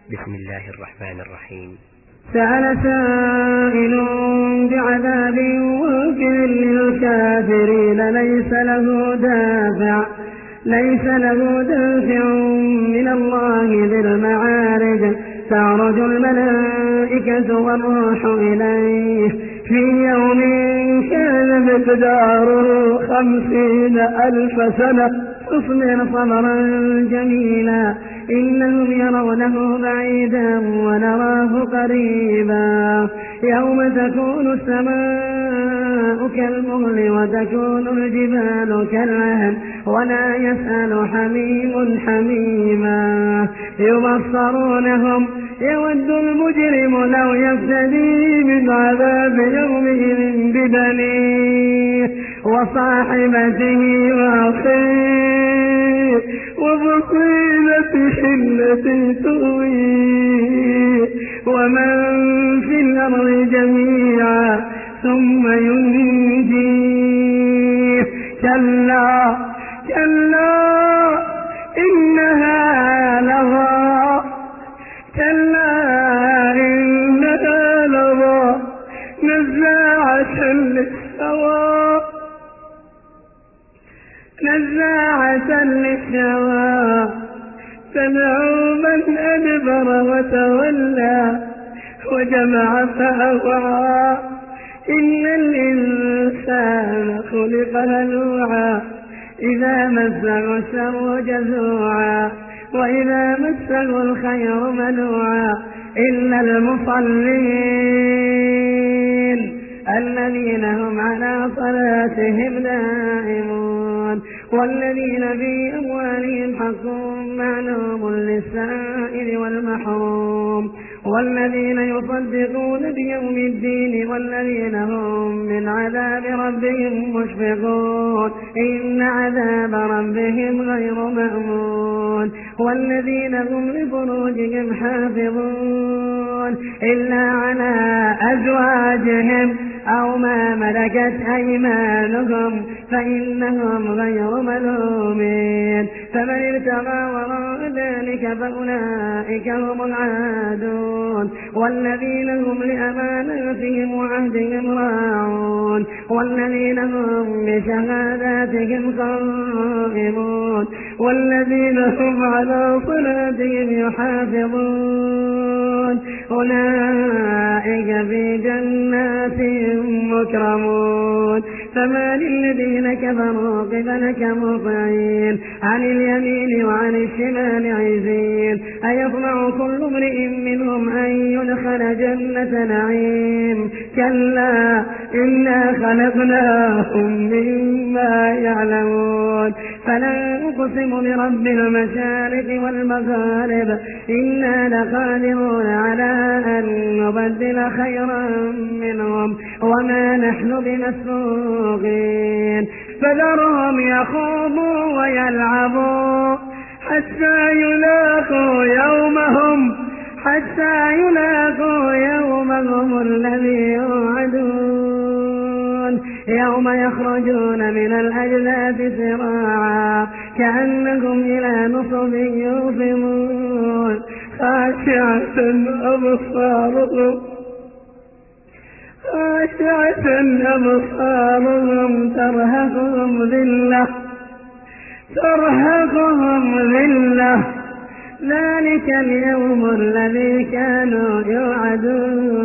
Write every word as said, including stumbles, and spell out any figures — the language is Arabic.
بسم الله الرحمن الرحيم. سأل سائل بعذاب واقع للكافرين ليس له دافع ليس له دافع من الله ذي المعارج تعرج الملائكة والروح إليه في يوم كان مقداره خمسين ألف سنة اصبر صبرا جميلا إنهم يرونه بعيدا ونراه قريبا يوم تكون السماء كالمهل وتكون الجبال كالعهن ولا يسأل حميم حميما يبصرونهم يود المجرم لو يفتدي من عذاب يومئذ ببنيه وصاحبته وأخيه وفصيلته التي تؤويه ومن في الأرض جميعا ثم ينجيه كلا كلا إنها لظى كلا إنها لظى نزاعة للشوى نزاعة للشوى تدعو من أدبر وتولى وجمع فأوعى إن الإنسان خلق هلوعا إذا مسه الشر جزوعا وإذا مسه الخير منوعا إلا المصلين الذين هم على صلاتهم دائمون والذين في أموالهم حق معلوم للسائل والمحروم والذين يصدقون بيوم الدين والذين هم من عذاب ربهم مشفقون إن عذاب ربهم غير مأمون والذين هم لفروجهم حافظون إلا على أزواجهم أو ما ملكت أيمانهم فإنهم غير ملومين فمن ابتغى وراء ذلك فأولئك هم العادون والذين هم لأماناتهم وعهدهم راعون والذين هم بشهاداتهم قائمون والذين هم على صلاتهم يحافظون أولئك في جنات مكرمون فما للذين كفروا قبلك مطعين عن اليمين وعن الشمال عزين أيطمع كل امرئ منهم أن يدخل جنة نعيم كلا إنا خلقناهم مما يعلمون فلا أقسم برب المشارق والمغارب إنا لقادرون على أن نبدل خيرا منهم وما نحن بمسبوقين فذرهم يخوضوا ويلعبوا حتى يلاقوا يومهم حتى يلاقوا يومهم الذي يوعدون يوم يخرجون من الأجداث سراعا كأنهم إلى نصب يوفضون خاشعة أبصارهم خاشعة أبصارهم ترهقهم ذلة ترهقهم ذلة ذلك اليوم الذي كانوا يوعدون